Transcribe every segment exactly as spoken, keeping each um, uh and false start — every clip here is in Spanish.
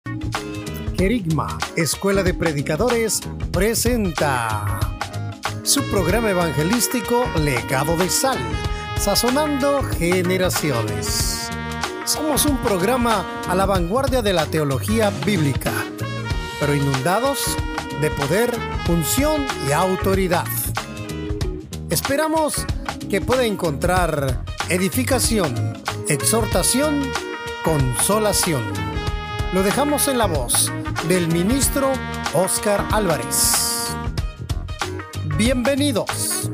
Querigma, Escuela de Predicadores, presenta su programa evangelístico Legado de Sal, sazonando generaciones. Somos un programa a la vanguardia de la teología bíblica, pero inundados de poder, unción y autoridad. Esperamos que pueda encontrar edificación, exhortación, consolación. Lo dejamos en la voz del ministro Óscar Álvarez. Bienvenidos.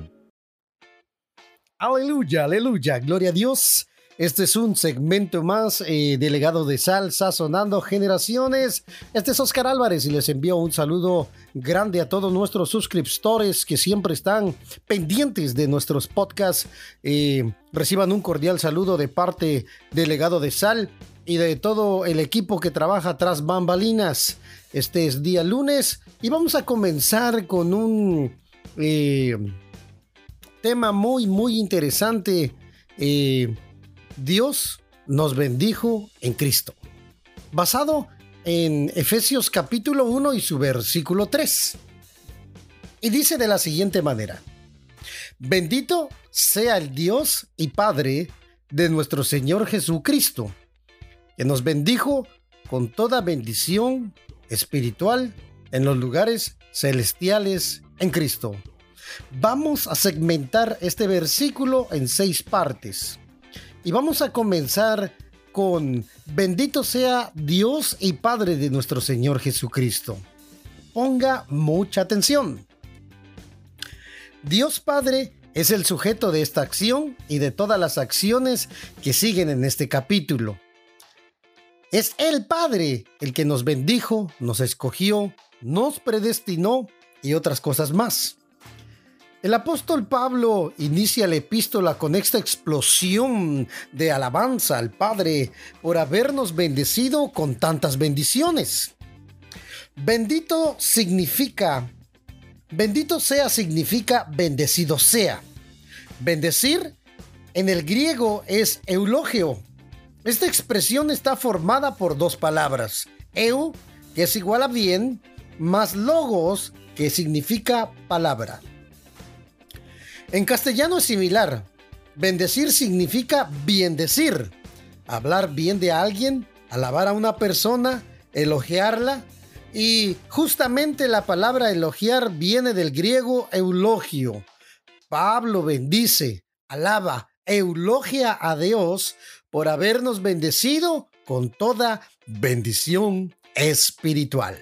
Aleluya, aleluya, gloria a Dios. Este es un segmento más eh, de Legado de Sal, sazonando generaciones. Este es Óscar Álvarez y les envío un saludo grande a todos nuestros suscriptores que siempre están pendientes de nuestros podcasts. Eh, reciban un cordial saludo de parte de Legado de Sal y de todo el equipo que trabaja tras bambalinas. Este es día lunes y vamos a comenzar con un eh, tema muy, muy interesante. Eh, Dios nos bendijo en Cristo, basado en Efesios capítulo uno y su versículo tres. Y dice de la siguiente manera: bendito sea el Dios y Padre de nuestro Señor Jesucristo, que nos bendijo con toda bendición espiritual en los lugares celestiales en Cristo. Vamos a segmentar este versículo en seis partes. Y vamos a comenzar con bendito sea Dios y Padre de nuestro Señor Jesucristo. Ponga mucha atención. Dios Padre es el sujeto de esta acción y de todas las acciones que siguen en este capítulo. Es el Padre el que nos bendijo, nos escogió, nos predestinó y otras cosas más. El apóstol Pablo inicia la epístola con esta explosión de alabanza al Padre por habernos bendecido con tantas bendiciones. Bendito significa, bendito sea significa bendecido sea. Bendecir en el griego es eulogio. Esta expresión está formada por dos palabras: eu, que es igual a bien, más logos, que significa palabra. En castellano es similar. Bendecir significa bien decir, hablar bien de alguien, alabar a una persona, elogiarla. Y justamente la palabra elogiar viene del griego eulogio. Pablo bendice, alaba, eulogia a Dios por habernos bendecido con toda bendición espiritual.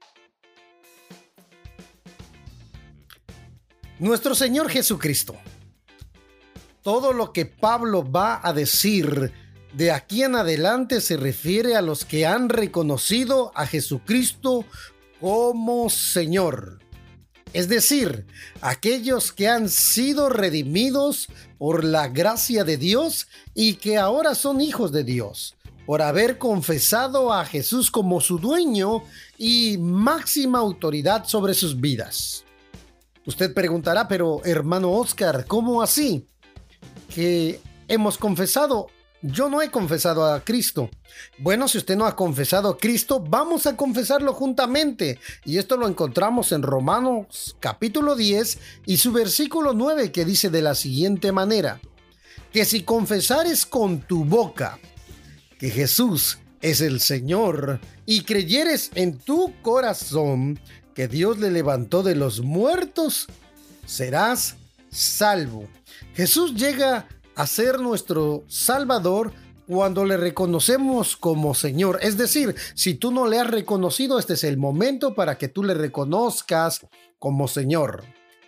Nuestro Señor Jesucristo. Todo lo que Pablo va a decir de aquí en adelante se refiere a los que han reconocido a Jesucristo como Señor. Es decir, aquellos que han sido redimidos por la gracia de Dios y que ahora son hijos de Dios, por haber confesado a Jesús como su dueño y máxima autoridad sobre sus vidas. Usted preguntará, pero hermano Óscar, ¿cómo así? ¿Que hemos confesado? Yo no he confesado a Cristo. Bueno, si usted no ha confesado a Cristo, vamos a confesarlo juntamente. Y esto lo encontramos en Romanos capítulo diez y su versículo nueve, que dice de la siguiente manera: que si confesares con tu boca que Jesús es el Señor y creyeres en tu corazón que Dios le levantó de los muertos, serás salvo. Jesús llega a ser nuestro Salvador cuando le reconocemos como Señor. Es decir, si tú no le has reconocido, este es el momento para que tú le reconozcas como Señor.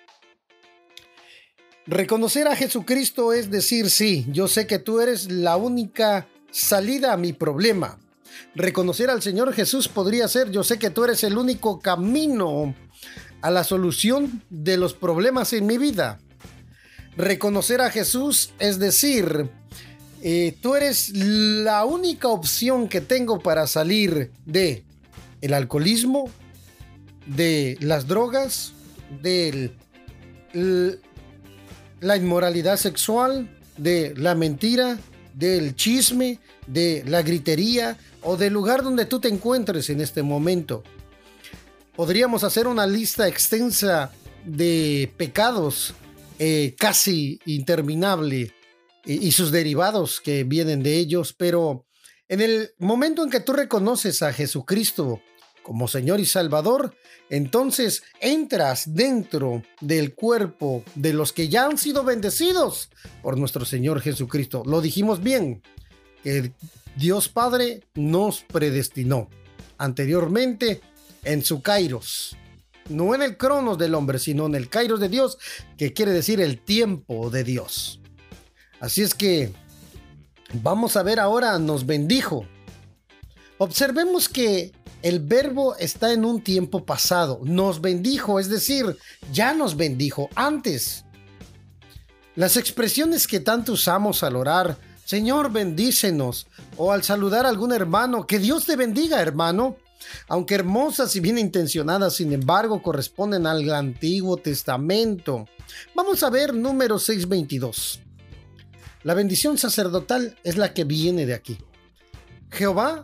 Reconocer a Jesucristo es decir, sí, yo sé que tú eres la única salida a mi problema. Reconocer al Señor Jesús podría ser: yo sé que tú eres el único camino a la solución de los problemas en mi vida. Reconocer a Jesús es decir, eh, tú eres la única opción que tengo para salir de el alcoholismo, de las drogas, de la inmoralidad sexual, de la mentira, del chisme, de la gritería o del lugar donde tú te encuentres en este momento. Podríamos hacer una lista extensa de pecados eh, casi interminable y, y sus derivados que vienen de ellos, pero en el momento en que tú reconoces a Jesucristo como Señor y Salvador, entonces entras dentro del cuerpo de los que ya han sido bendecidos por nuestro Señor Jesucristo. Lo dijimos bien, que Dios Padre nos predestinó anteriormente en su kairos, no en el cronos del hombre, sino en el kairos de Dios, que quiere decir el tiempo de Dios. Así es que vamos a ver ahora, nos bendijo. Observemos que el verbo está en un tiempo pasado. Nos bendijo, es decir, ya nos bendijo antes. Las expresiones que tanto usamos al orar, Señor, bendícenos, o al saludar a algún hermano, que Dios te bendiga, hermano, aunque hermosas y bien intencionadas, sin embargo, corresponden al Antiguo Testamento. Vamos a ver Números seis veintidós. La bendición sacerdotal es la que viene de aquí. Jehová,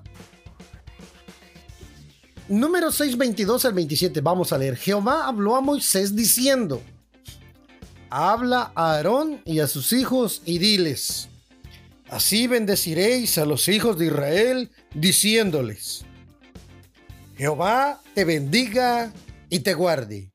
Números seis veintidós al veintisiete, vamos a leer. Jehová habló a Moisés diciendo: habla a Aarón y a sus hijos y diles: así bendeciréis a los hijos de Israel, diciéndoles: Jehová te bendiga y te guarde.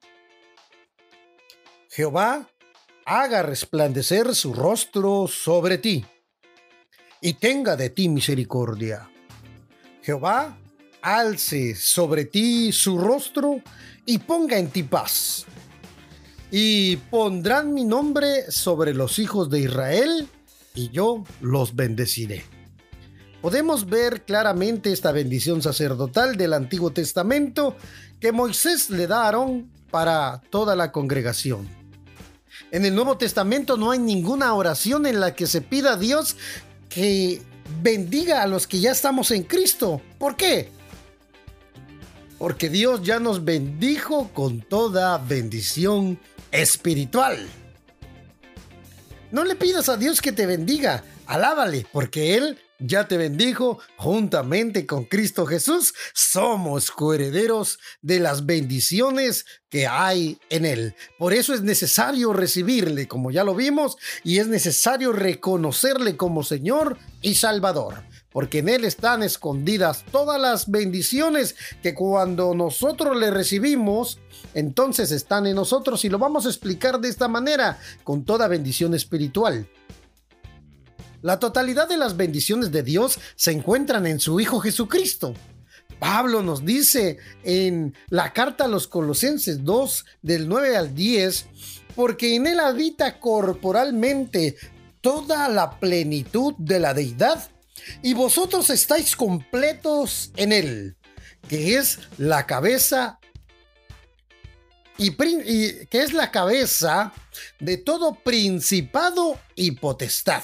Jehová haga resplandecer su rostro sobre ti y tenga de ti misericordia. Jehová alce sobre ti su rostro y ponga en ti paz. Y pondrán mi nombre sobre los hijos de Israel, y yo los bendeciré. Podemos ver claramente esta bendición sacerdotal del Antiguo Testamento que Moisés le da a Aarón para toda la congregación. En el Nuevo Testamento no hay ninguna oración en la que se pida a Dios que bendiga a los que ya estamos en Cristo. ¿Por qué? Porque Dios ya nos bendijo con toda bendición espiritual. No le pidas a Dios que te bendiga, alábale, porque Él ya te bendijo juntamente con Cristo Jesús. Somos coherederos de las bendiciones que hay en Él. Por eso es necesario recibirle, como ya lo vimos, y es necesario reconocerle como Señor y Salvador, porque en Él están escondidas todas las bendiciones que cuando nosotros le recibimos, entonces están en nosotros, y lo vamos a explicar de esta manera, con toda bendición espiritual. La totalidad de las bendiciones de Dios se encuentran en su Hijo Jesucristo. Pablo nos dice en la carta a los Colosenses dos, del nueve al diez, porque en Él habita corporalmente toda la plenitud de la deidad, y vosotros estáis completos en Él, que es la cabeza y, y que es la cabeza de todo principado y potestad.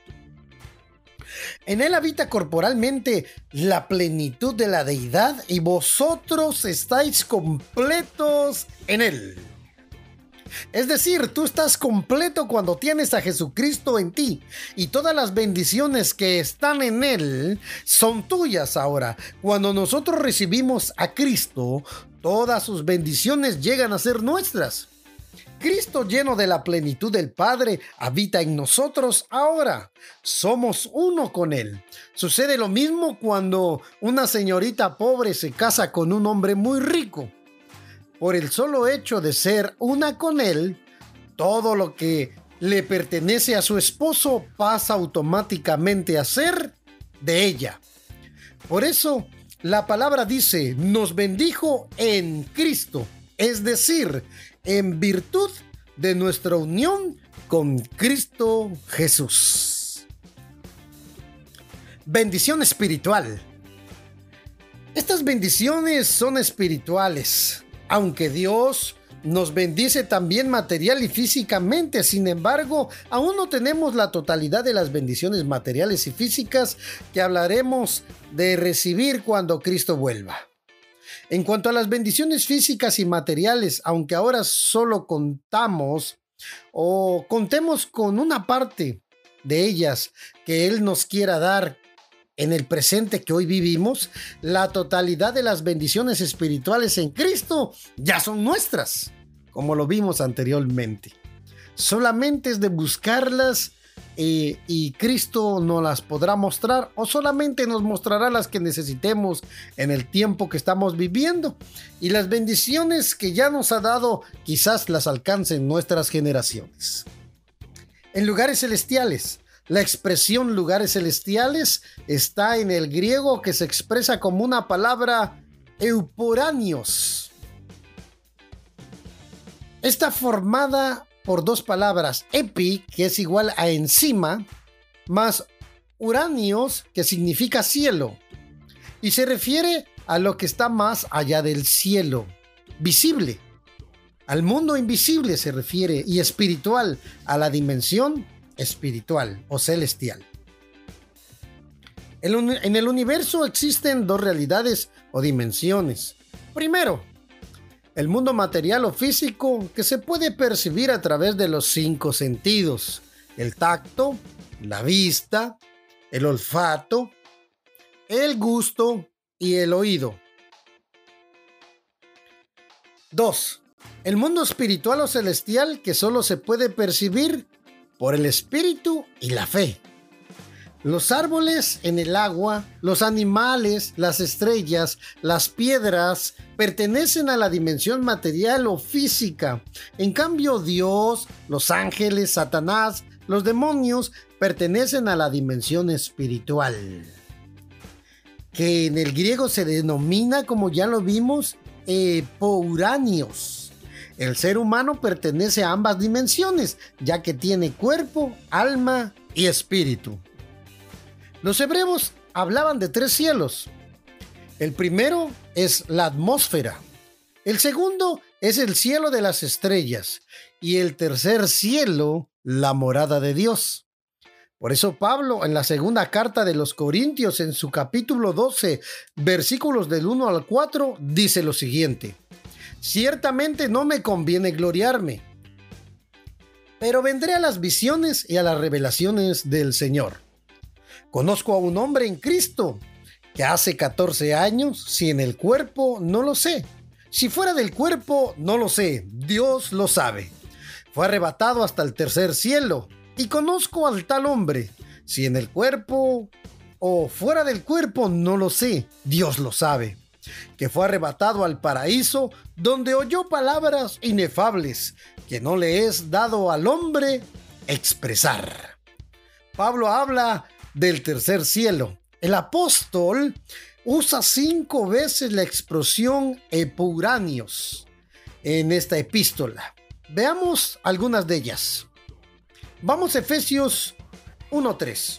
En Él habita corporalmente la plenitud de la deidad, y vosotros estáis completos en Él. Es decir, tú estás completo cuando tienes a Jesucristo en ti, y todas las bendiciones que están en Él son tuyas ahora. Cuando nosotros recibimos a Cristo, todas sus bendiciones llegan a ser nuestras. Cristo, lleno de la plenitud del Padre, habita en nosotros ahora. Somos uno con Él. Sucede lo mismo cuando una señorita pobre se casa con un hombre muy rico. Por el solo hecho de ser una con Él, todo lo que le pertenece a su esposo pasa automáticamente a ser de ella. Por eso, la palabra dice: nos bendijo en Cristo, es decir, en virtud de nuestra unión con Cristo Jesús. Bendición espiritual. Estas bendiciones son espirituales, aunque Dios nos bendice también material y físicamente. Sin embargo, aún no tenemos la totalidad de las bendiciones materiales y físicas que hablaremos de recibir cuando Cristo vuelva. En cuanto a las bendiciones físicas y materiales, aunque ahora solo contamos o contemos con una parte de ellas que Él nos quiera dar en el presente que hoy vivimos, la totalidad de las bendiciones espirituales en Cristo ya son nuestras, como lo vimos anteriormente. Solamente es de buscarlas eh, y Cristo nos las podrá mostrar, o solamente nos mostrará las que necesitemos en el tiempo que estamos viviendo, y las bendiciones que ya nos ha dado quizás las alcancen nuestras generaciones. En lugares celestiales. La expresión lugares celestiales está en el griego, que se expresa como una palabra euporanios. Está formada por dos palabras, epi, que es igual a encima, más uranios, que significa cielo, y se refiere a lo que está más allá del cielo, visible. Al mundo invisible se refiere, y espiritual, a la dimensión espiritual o celestial. En el universo existen dos realidades o dimensiones. Primero, el mundo material o físico, que se puede percibir a través de los cinco sentidos: el tacto, la vista, el olfato, el gusto y el oído. Dos, el mundo espiritual o celestial, que solo se puede percibir por el espíritu y la fe. Los árboles en el agua, los animales, las estrellas, las piedras pertenecen a la dimensión material o física. En cambio, Dios, los ángeles, Satanás, los demonios pertenecen a la dimensión espiritual, que en el griego se denomina, como ya lo vimos, epouranios. El ser humano pertenece a ambas dimensiones, ya que tiene cuerpo, alma y espíritu. Los hebreos hablaban de tres cielos. El primero es la atmósfera. El segundo es el cielo de las estrellas. Y el tercer cielo, la morada de Dios. Por eso Pablo, en la segunda carta de los Corintios, en su capítulo doce, versículos del uno al cuatro, dice lo siguiente: ciertamente no me conviene gloriarme, pero vendré a las visiones y a las revelaciones del Señor. Conozco a un hombre en Cristo que hace catorce años, si en el cuerpo, no lo sé. Si fuera del cuerpo, no lo sé. Dios lo sabe. Fue arrebatado hasta el tercer cielo. Y conozco al tal hombre, si en el cuerpo o fuera del cuerpo, no lo sé. Dios lo sabe. Que fue arrebatado al paraíso, donde oyó palabras inefables que no le es dado al hombre expresar. Pablo habla del tercer cielo. El apóstol usa cinco veces la expresión epouranios en esta epístola. Veamos algunas de ellas. Vamos a Efesios uno tres.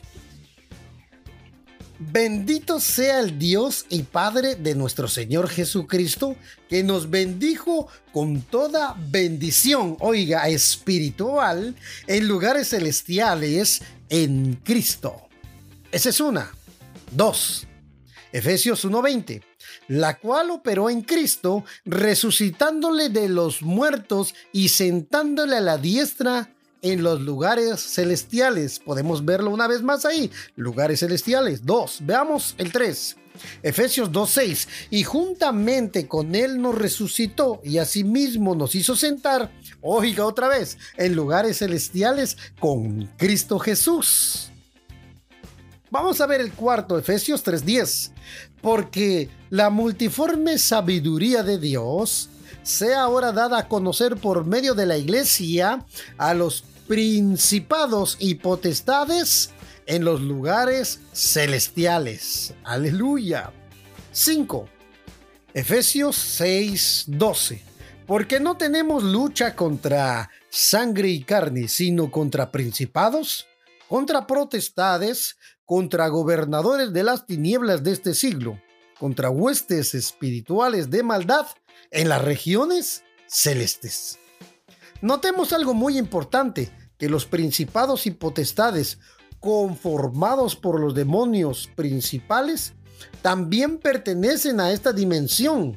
Bendito sea el Dios y Padre de nuestro Señor Jesucristo, que nos bendijo con toda bendición, oiga, espiritual, en lugares celestiales en Cristo. Esa es una. Dos. Efesios uno veinte. La cual operó en Cristo, resucitándole de los muertos y sentándole a la diestra en los lugares celestiales. Podemos verlo una vez más ahí. Lugares celestiales. Dos. Veamos el tres. Efesios dos seis. Y juntamente con él nos resucitó y asimismo nos hizo sentar, oiga otra vez, en lugares celestiales con Cristo Jesús. Vamos a ver el cuarto, Efesios tres diez. Porque la multiforme sabiduría de Dios sea ahora dada a conocer por medio de la iglesia a los principados y potestades en los lugares celestiales. Aleluya. cinco. Efesios seis doce. Porque no tenemos lucha contra sangre y carne, sino contra principados, contra potestades, contra gobernadores de las tinieblas de este siglo, contra huestes espirituales de maldad en las regiones celestes. Notemos algo muy importante, que los principados y potestades conformados por los demonios principales también pertenecen a esta dimensión.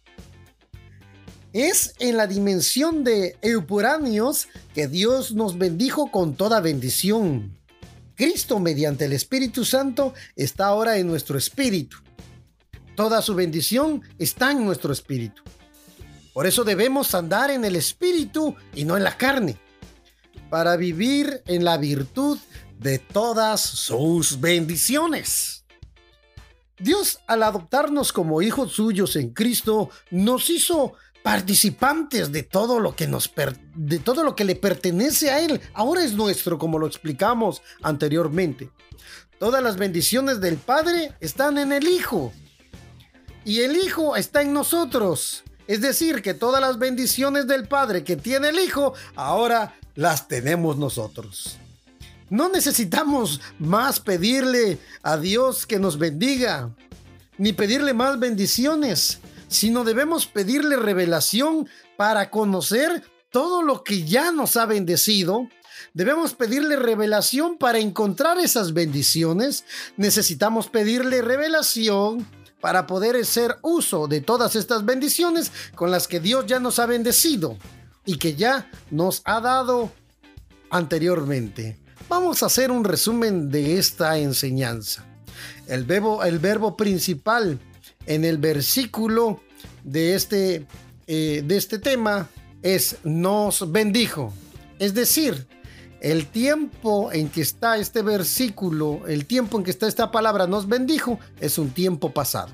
Es en la dimensión de eupuranios que Dios nos bendijo con toda bendición. Cristo, mediante el Espíritu Santo, está ahora en nuestro espíritu. Toda su bendición está en nuestro espíritu. Por eso debemos andar en el espíritu y no en la carne, para vivir en la virtud de todas sus bendiciones. Dios, al adoptarnos como hijos suyos en Cristo, nos hizo participantes de todo lo que nos per- de todo lo que le pertenece a Él. Ahora es nuestro, como lo explicamos anteriormente. Todas las bendiciones del Padre están en el Hijo, y el Hijo está en nosotros. Es decir, que todas las bendiciones del Padre que tiene el Hijo, ahora las tenemos nosotros. No necesitamos más pedirle a Dios que nos bendiga, ni pedirle más bendiciones, sino debemos pedirle revelación para conocer todo lo que ya nos ha bendecido. Debemos pedirle revelación para encontrar esas bendiciones. Necesitamos pedirle revelación para poder hacer uso de todas estas bendiciones con las que Dios ya nos ha bendecido y que ya nos ha dado anteriormente. Vamos a hacer un resumen de esta enseñanza. El verbo, el verbo principal en el versículo de este, eh, de este tema es nos bendijo. Es decir, el tiempo en que está este versículo, el tiempo en que está esta palabra nos bendijo, es un tiempo pasado.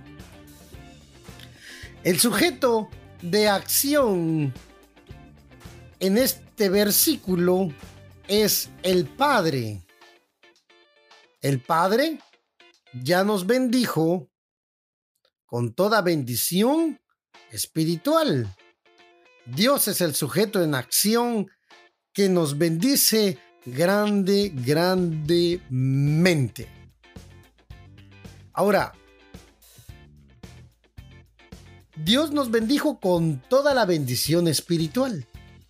El sujeto de acción en este versículo es el Padre. El Padre ya nos bendijo con toda bendición espiritual. Dios es el sujeto en acción que nos bendice grande, grandemente. Ahora, Dios nos bendijo con toda la bendición espiritual.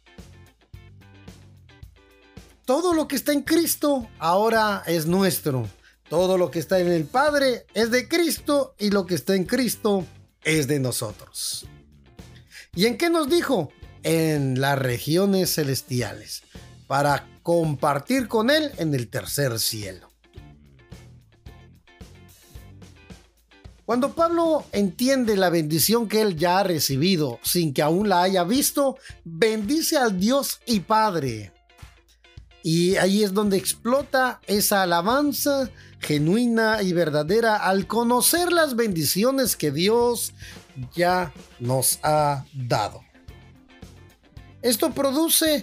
Todo lo que está en Cristo ahora es nuestro. Todo lo que está en el Padre es de Cristo, y lo que está en Cristo es de nosotros. ¿Y en qué nos dijo? En las regiones celestiales, para compartir con Él en el tercer cielo. Cuando Pablo entiende la bendición que él ya ha recibido sin que aún la haya visto, bendice al Dios y Padre. Y ahí es donde explota esa alabanza genuina y verdadera al conocer las bendiciones que Dios ya nos ha dado. Esto produce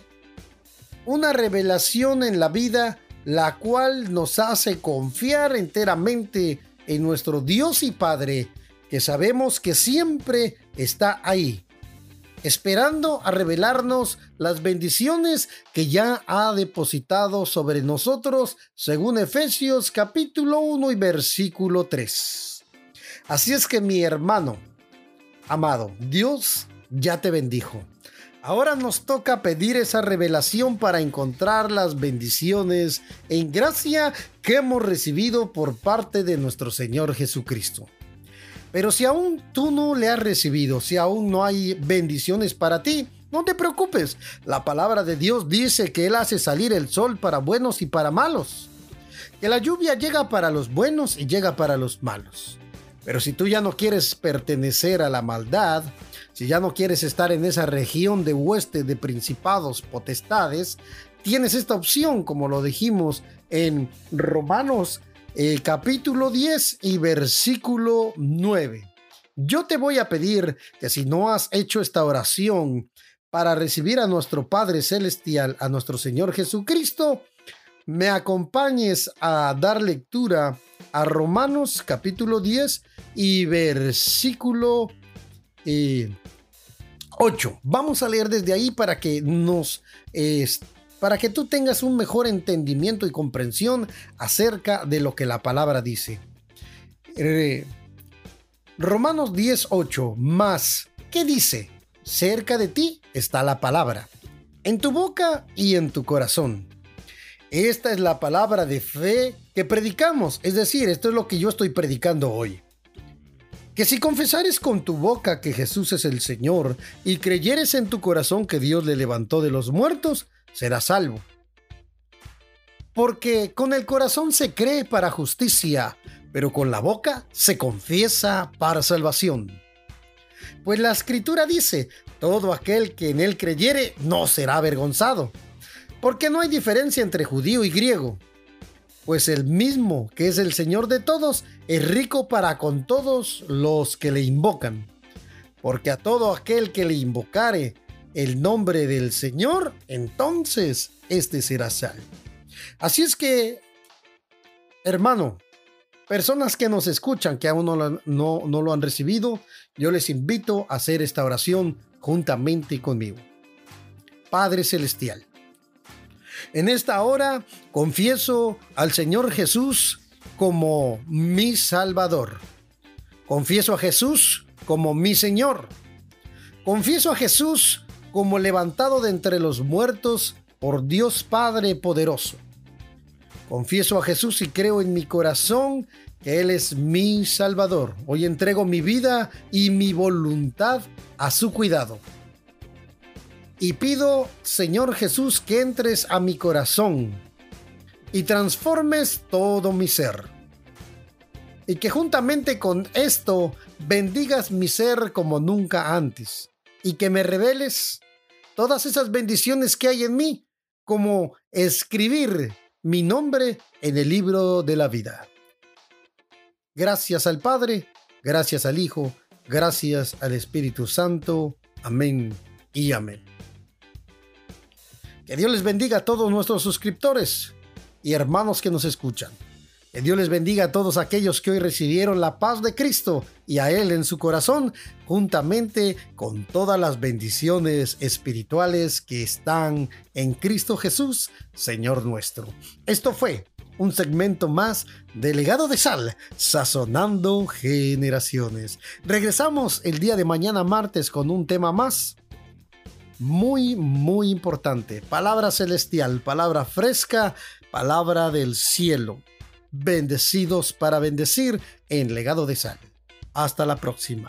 una revelación en la vida, la cual nos hace confiar enteramente en nuestro Dios y Padre, que sabemos que siempre está ahí, esperando a revelarnos las bendiciones que ya ha depositado sobre nosotros, según Efesios capítulo uno y versículo tres. Así es que, mi hermano amado, Dios ya te bendijo. Ahora nos toca pedir esa revelación para encontrar las bendiciones en gracia que hemos recibido por parte de nuestro Señor Jesucristo. Pero si aún tú no le has recibido, si aún no hay bendiciones para ti, no te preocupes. La palabra de Dios dice que Él hace salir el sol para buenos y para malos, que la lluvia llega para los buenos y llega para los malos. Pero si tú ya no quieres pertenecer a la maldad, si ya no quieres estar en esa región de hueste de principados, potestades, tienes esta opción, como lo dijimos en Romanos eh, capítulo diez y versículo nueve. Yo te voy a pedir que, si no has hecho esta oración para recibir a nuestro Padre Celestial, a nuestro Señor Jesucristo, me acompañes a dar lectura a Romanos capítulo diez y versículo eh, ocho. Vamos a leer desde ahí para que nos eh, para que tú tengas un mejor entendimiento y comprensión acerca de lo que la palabra dice. Eh, Romanos diez, ocho. Más, ¿qué dice? Cerca de ti está la palabra, en tu boca y en tu corazón. Esta es la palabra de fe que predicamos, es decir, esto es lo que yo estoy predicando hoy. Que si confesares con tu boca que Jesús es el Señor y creyeres en tu corazón que Dios le levantó de los muertos, serás salvo. Porque con el corazón se cree para justicia, pero con la boca se confiesa para salvación. Pues la Escritura dice, todo aquel que en él creyere no será avergonzado, porque no hay diferencia entre judío y griego, pues el mismo que es el Señor de todos es rico para con todos los que le invocan, porque a todo aquel que le invocare el nombre del Señor, entonces éste será salvo. Así es que, hermano, personas que nos escuchan, que aún no lo, no, no lo han recibido, yo les invito a hacer esta oración juntamente conmigo. Padre Celestial, en esta hora confieso al Señor Jesús como mi Salvador. Confieso a Jesús como mi Señor. Confieso a Jesús como levantado de entre los muertos por Dios Padre poderoso. Confieso a Jesús y creo en mi corazón que Él es mi Salvador. Hoy entrego mi vida y mi voluntad a su cuidado. Y pido, Señor Jesús, que entres a mi corazón y transformes todo mi ser. Y que juntamente con esto bendigas mi ser como nunca antes. Y que me reveles todas esas bendiciones que hay en mí, como escribir mi nombre en el libro de la vida. Gracias al Padre, gracias al Hijo, gracias al Espíritu Santo. Amén y amén. Que Dios les bendiga a todos nuestros suscriptores y hermanos que nos escuchan. Que Dios les bendiga a todos aquellos que hoy recibieron la paz de Cristo y a Él en su corazón, juntamente con todas las bendiciones espirituales que están en Cristo Jesús, Señor nuestro. Esto fue un segmento más de Legado de Sal, sazonando generaciones. Regresamos el día de mañana martes con un tema más muy, muy importante. Palabra celestial, palabra fresca, palabra del cielo. Bendecidos para bendecir en Legado de Sal. Hasta la próxima.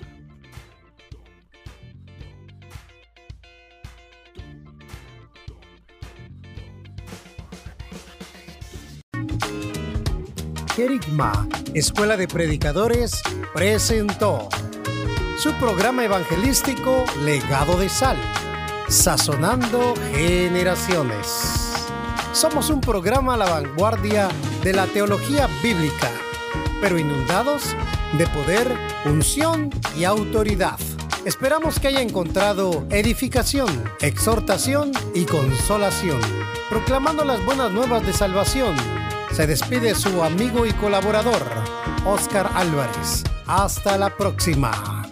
Querigma, Escuela de Predicadores, presentó su programa evangelístico Legado de Sal, sazonando generaciones. Somos un programa a la vanguardia de la teología bíblica, pero inundados de poder, unción y autoridad. Esperamos que haya encontrado edificación, exhortación y consolación. Proclamando las buenas nuevas de salvación, se despide su amigo y colaborador, Óscar Álvarez. Hasta la próxima.